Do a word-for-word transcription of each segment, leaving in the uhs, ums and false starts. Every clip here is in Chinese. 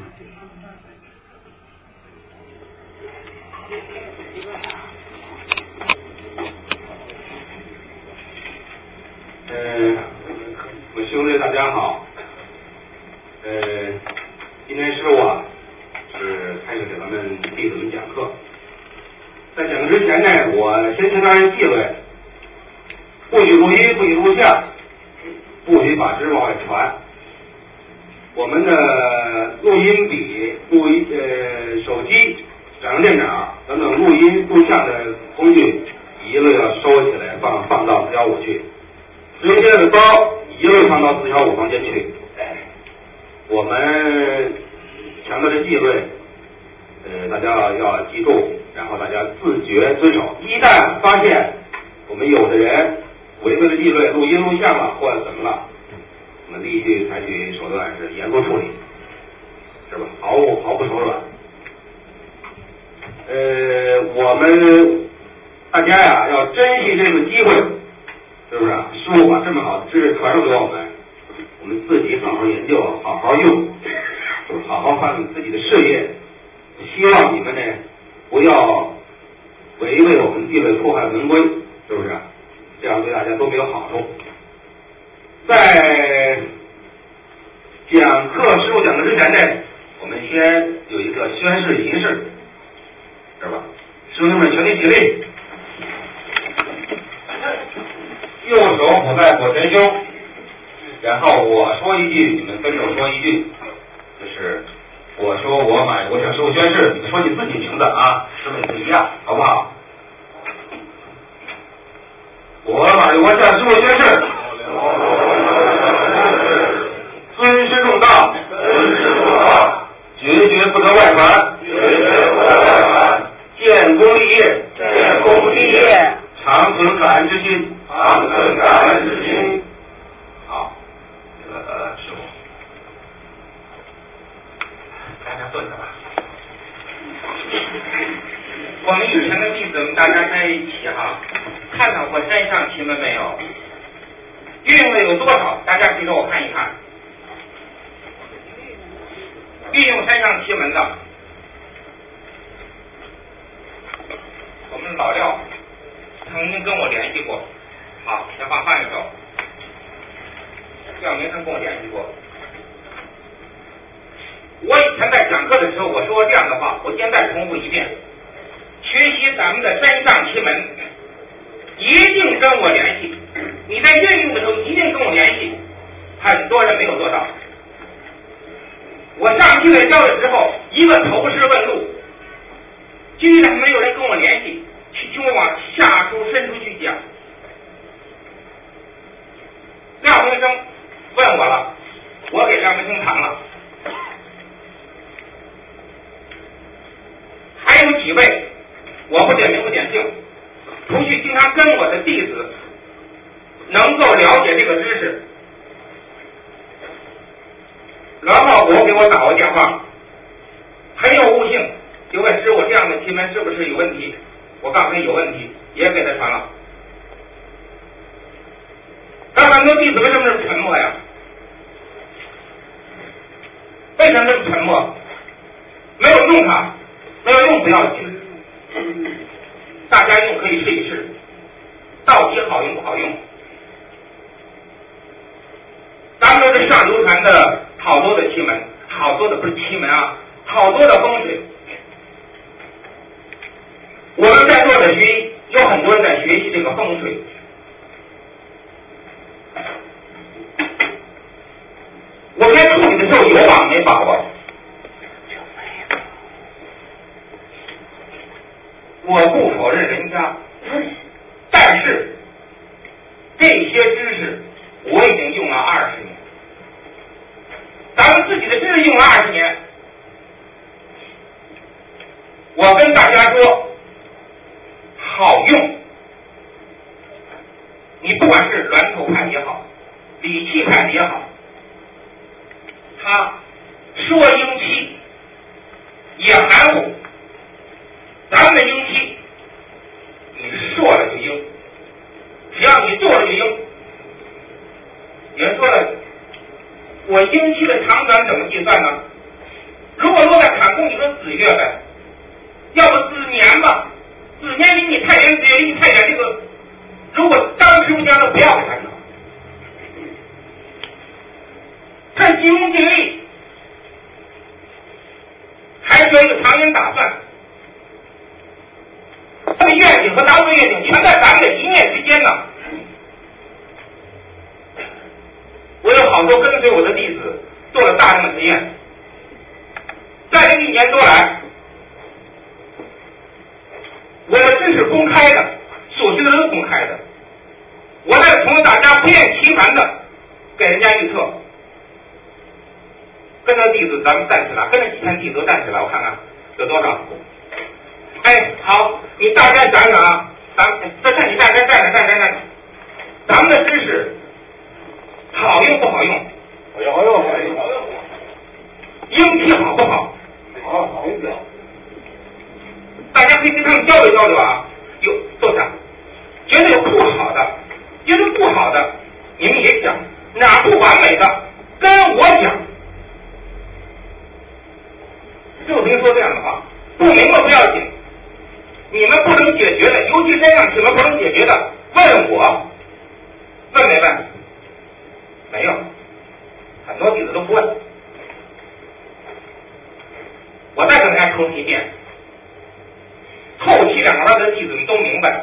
呃，我兄弟大家好。呃，今天师傅啊是开始给咱们弟子们讲课。在讲课之前呢，我先请大家记住，不许录音，不许录像，不许把知识往外传。我们的录音笔、录音呃手机、掌上电脑等等录音录像的工具，一路要收起来，放放到四幺五去。直接的包一路放到四幺五房间去。我们强调的纪律，呃，大家要记住，然后大家自觉遵守。一旦发现我们有的人违背了纪律，录音录像了或者怎么了，我们立即采取手段是严肃处理，是吧？毫无毫不手软。呃，我们大家呀要珍惜这个机会，是不是啊？师傅把这么好的知识传授给我们，我们自己好好研究，好好用，就是好好发展自己的事业。希望你们呢不要违背我们纪律，破坏门规，是不是啊？这样对大家都没有好处。在讲课师傅讲的之前呢，我们先有一个宣誓仪式，是吧？师兄们全体起立，右手抚在左前胸，然后我说一句，你们跟着我说一句，就是我说我马有国向师傅宣誓，你们说你自己名字啊，师傅也不一样，好不好？我马有国向师傅宣誓，尊师重道，绝绝不得外传，建功立业，建功立业，长存感恩之心，长存感恩之心。好，这个呃师傅，大家坐下吧。 我们以前的弟子们大家在一起哈，看到过山上奇门没有？运位有多少？大家给我看一看。运用山上奇门的，我们老廖曾经跟我联系过。好，先放放一手。廖明生跟我联系过。我以前在讲课的时候，我说过这样的话，我现在重复一遍：学习咱们的山上奇门，一定跟我联系。你在运用的时候，一定跟我联系。很多人没有做到。我上去来教的时候，一个头师问路，居然没有人跟我联系，去听我往下处深处去讲。廖明生问我了，我给廖明生谈了。还有几位，我不点名不点姓，除去经常跟我的弟子能够了解这个知识。然后我给我打过电话，很有悟性，就问师傅这样的奇门是不是有问题？我告诉他有问题，也给他传了。那很多弟子为什么是沉默呀？为什么是沉默？没有用它，没有用不要紧，大家用可以试一试，到底好用不好用？咱们这是上流传的好多的奇门，好多的不是奇门啊，好多的风水。我们在座的学习，有很多人在学习这个风水。我在处理的时候有把没把握。我不否认人家，但是这些知识我已经用了二十年。咱们自己的知识用了二十年，我跟大家说，好用。你不管是峦头派也好，理气派也好，他说阴气也含糊。咱们的阴气，你说了就阴，只要你做了就阴。有人说了，我阴气的长短怎么计算呢？ 如果落在坎宫，你说子月呗，要不子年吧，子年离你太远，子月离你太远，这个如果当时不讲的，不要给他讲。看金融尽力，还做一个长远打算。这个愿景和达成愿景全在咱们的一念之间呢。我有好多跟随我的弟子做了大量的实验，在这一年多来，我的知识公开的，所学的都公开的，我在从大家不厌其烦的给人家预测。跟着弟子咱们站起来，跟着几千弟子都站起来，我看看有多少。哎，好，你大家想想啊，咱这看你站站站着站站站着，咱们的知识好用不好用？ 好用好用好用好用。 英气好不好？ 好好用的。 大家可以跟他们交流交流啊。有坐下，觉得有不好的，觉得不好的，你们也讲，哪不完美的，跟我讲。就听说这样的话，不明白不要紧，你们不能解决的，尤其这样你们不能解决的，问我，问没问？没有，很多弟子都不问。我再跟大家重提一遍，后期两个班的弟子们都明白，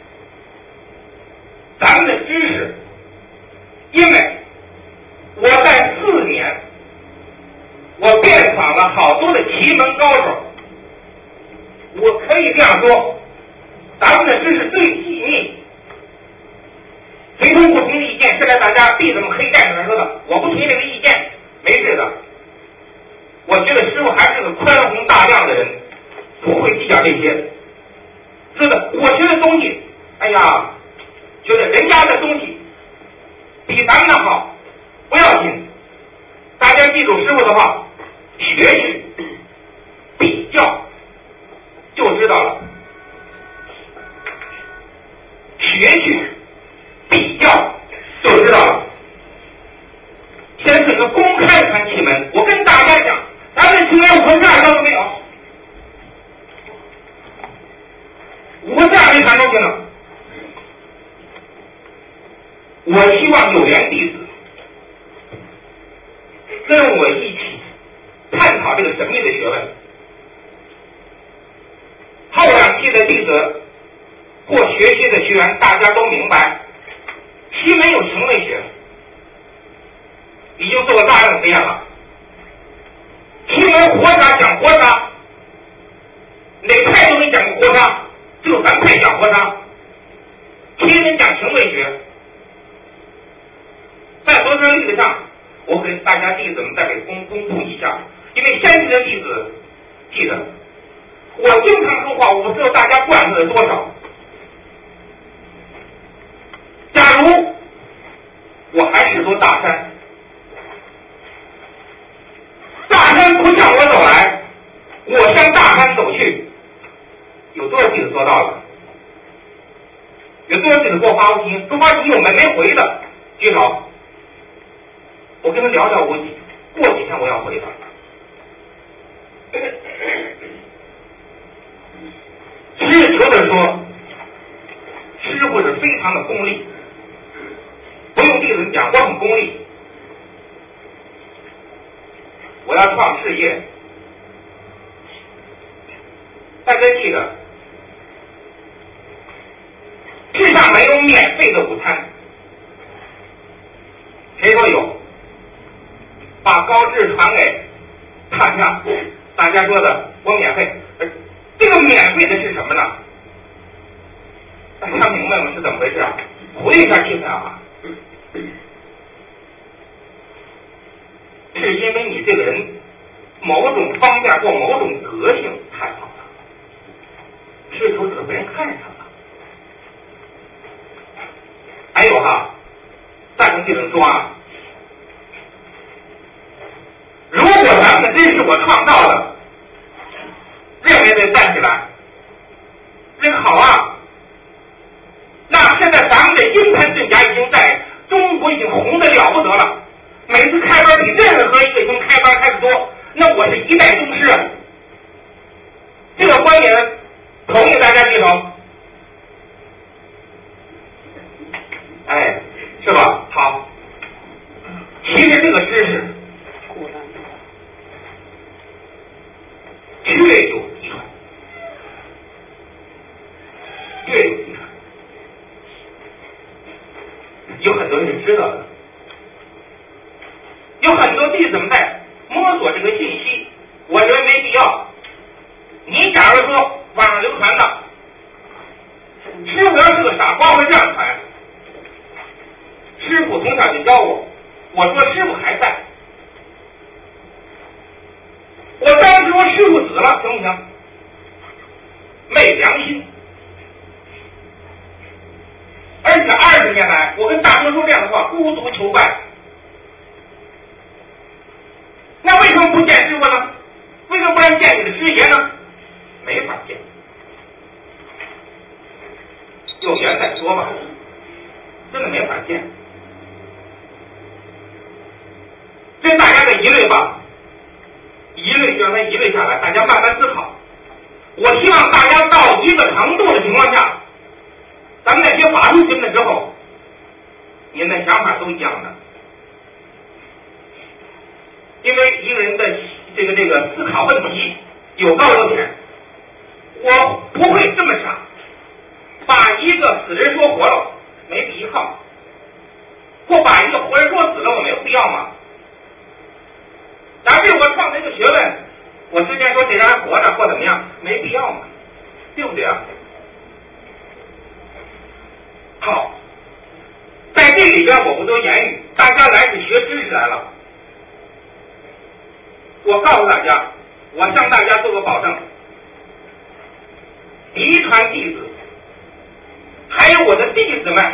咱们的知识，因为我在四年。我遍访了好多的奇门高手，我可以这样说，咱们的知识最细腻。谁同不同意意见？现在大家弟子们可以站起来说的，我不提这个意见，没事的。我觉得师傅还是个宽宏大量的人，不会计较这些。是的，我学的东西，哎呀，觉得人家的东西比咱们的好，不要紧。大家记住师傅的话。学去比较就知道了，学去比较就知道了。现在整个公开传奇门，我跟大家讲，咱们清源五十二章都没有，五十二没传出去呢。我希望有缘弟子跟我一起探讨这个神秘的学问。后两期的弟子或学习的学员，大家都明白，奇门有行为学，已经做了大量的实验了。奇门活杀讲活杀，哪派都没讲过活杀，只有咱派讲活杀。奇门讲行为学，在昨天历史上，我给大家弟子们再给公公布一下。因为先期的弟子记得，我经常说话，我不知道大家惯着了多少。假如我还是座大山，大山不向我走来，我向大山走去，有多少弟子做到了？有多少弟子给我发过信？都发信我们没回的，举手。我跟他聊聊，我过几天我要回他。实事求是说，师傅是非常的功利，不用弟子们讲，我很功利。我要创事业，大家记得，世上没有免费的午餐。谁说有？把高志传给大家，大家说的我免费，这个免费的是什么呢？大家明白吗？是怎么回事啊？回一下气氛啊！是因为你这个人某种方面或某种德性太好了，是求者被人看上了。还有哈，再跟弟子说啊，如果咱们真是我创造的，认为得站起来，真好啊！那现在咱们的阴盘阵甲已经在中国已经红的了不得了，每次开班比任何一个星开班开的多，能我是一代宗师啊！这个观点同意大家记住？哎，是吧？好。其实这个知识确有遗传，确有遗传，有很多人知道的，有很多弟子们在摸索这个信息，我认为没必要。你假如说网上流传的，师傅要是个傻瓜会这样传。师傅从小就教我，我说师傅还在，我当时说师傅死了行不行？没良心。而且二十年来，我跟大哥说这样的话，孤独求败。那为什么不见师傅呢？为什么不来见你的师爷呢？没法见，有缘再说吧，真的没法见。这大家的疑虑吧，疑虑就让它疑虑下来，大家慢慢思考。我希望大家到一个程度的情况下，咱们在学法术经的时候，您的想法都一样的。因为一个人的这个这个思考问题有高有浅，我不会这么傻，把一个死人说活了没必要，或把一个活人说死了我没有必要吗？咱为我创这个学问，我之前说这人还活着或怎么样，没必要嘛，对不对啊？好，在这里边我不多言语，大家来是学知识来了。我告诉大家，我向大家做个保证，嫡传弟子，还有我的弟子们，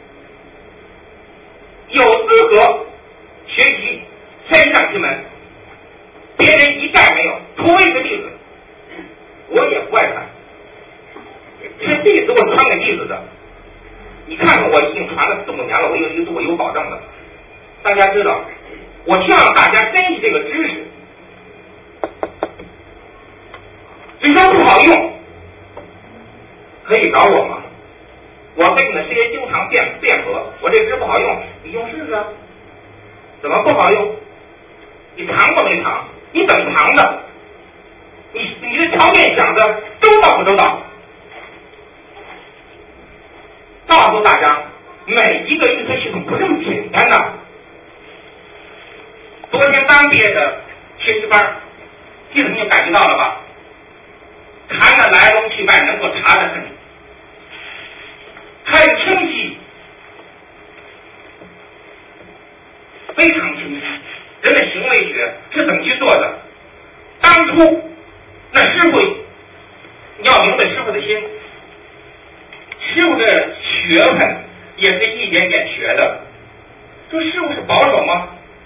有资格学习天上之门，别人一概没有，除非是弟子，我也不爱传，是弟子我传给弟子的。你看看我已经传了四五年了，我有一个我有保证的，大家知道，我希望大家珍惜这个知识。这招不好用，可以找我吗？我跟你的师爷经常辩辩驳，我这支不好用，你用试试啊？怎么不好用？你尝过没尝？你怎么尝的？你你的条件想的周到不周到？告诉大家，每一个预测系统不这么简单的。昨天刚毕业的学习班，弟子们就感觉到了吧？谈的来龙去脉能够查得很很清晰，非常清晰。人的行为学是怎么去做的？当初那师傅，你要明白师傅的心，师傅的学问也是一点点学的。说师傅是保守吗？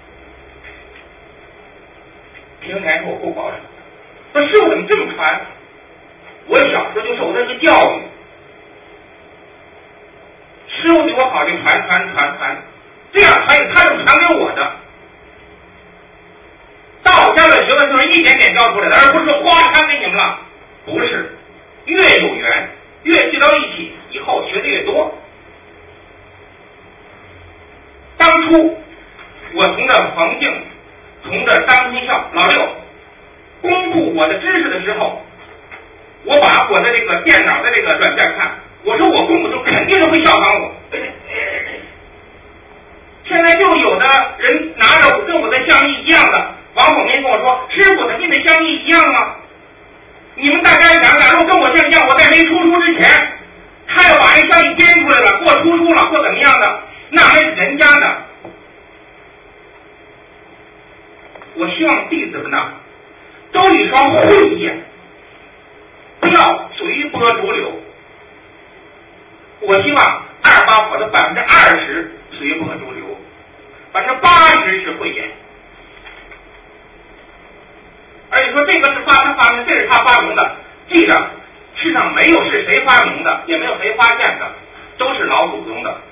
平台说我不保守。说师傅怎么这么传？我小时候就受这个教育，师傅对我好就传传传传，这样传他是传给我的。道家的学问就是一点点教出来的，而不是哗传给你们了。不是，越有缘，越聚到一起，以后学的越多。当初我从这冯静，从这张金孝老六公布我的知识的时候，我把我的这个电脑的这个软件看，我说我公布就肯定是会效仿我。现在就有的人拿着跟我的相机一样的，王凤民跟我说：“师傅，他跟你的相机一样吗？”你们大家想想，如果跟我像一样，我在没出书之前，他要把这相机编出来了，或出书了，或怎么样的，那还是人家的。我希望弟子们呢，都有一双慧眼。不要随波逐流。我希望二八佛的百分之二十随波逐流，百分之八十是慧眼。而且说这个是发他发明，这是他发明的，记着，世上没有是谁发明的，也没有谁发现的，都是老祖宗的。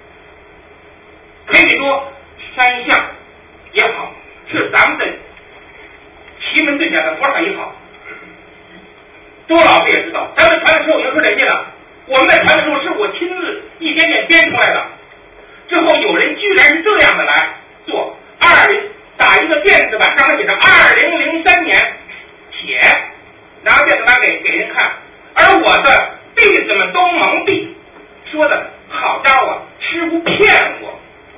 可以说山相也好，是咱们的奇门遁甲的佛法一好。周老师也知道，咱们传的时候已经说人家了，我们在传的时候是我亲自一点点编出来的。之后有人居然是这样的来做，二零打一个电子版，上面写着二零零三年写，拿电子版给给人看，而我的弟子们都蒙蔽，说的好家伙，师傅骗我，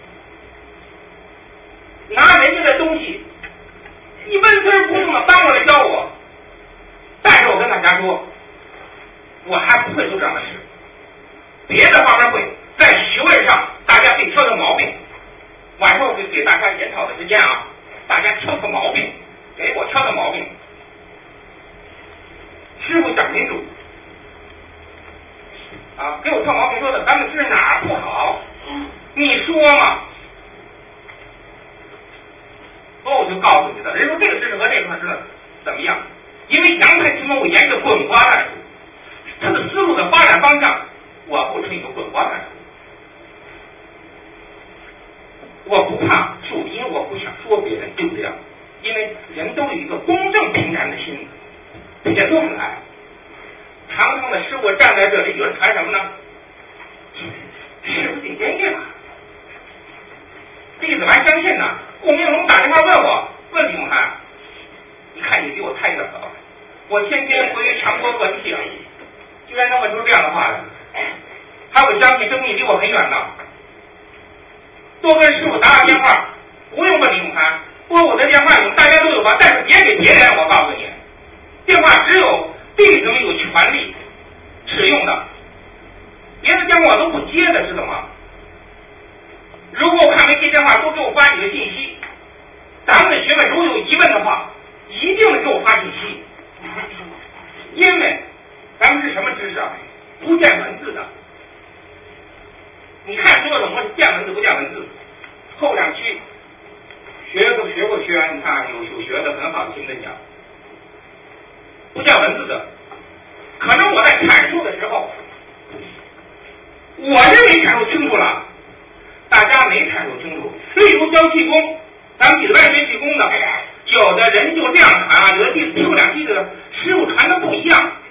拿人家的东西一问字不用的搬过来教我。但是我跟大家说，我还不会做这样的事，别的方面会，在学问上大家可以挑挑毛病，晚上我会给大家研讨的时间啊，大家挑挑毛病，给我挑挑毛病。师傅讲清楚啊，给我挑毛病说的，咱们是哪儿不好？你说嘛？哦，我就告诉你的，人说这个知识和这块知识怎么样？因为杨太清我研究滚瓜烂熟，他的思路的发展方向，我不是一个滚瓜烂熟。我不怕树，因为我不想说别人，对不对？因为人都有一个公正平然的心子，并且都很爱。堂堂的师傅站在这里，有人传什么呢？师傅顶天意了。弟子还相信呢。顾明龙打电话问我，问李永涵，你看你比我太远了吧？我天天回长波问题，居然能问出这样的话来，还会相信生命离我很远呢。多跟师傅打打电话，不用问李永涵，拨我的电话大家都有吧，但是别给别人，我告诉你，电话只有弟子们有权利使用的，别的电话我都不接的，知道吗？如果我看没接电话，多给我发几个信息。咱们的学问如果有疑问的话，一定给我发信息，因为咱们是什么知识啊？不见文字的。你看说什么是见文字不见文字？后两区学过学过学员，你看有有学的很好的，听着讲，不见文字的，可能我在阐述的时候，我认为阐述清楚了，大家没阐述清楚。例如教气功，咱们底外学气功的，有的人就这样传啊，有的弟子师傅两弟子师傅传的不一样，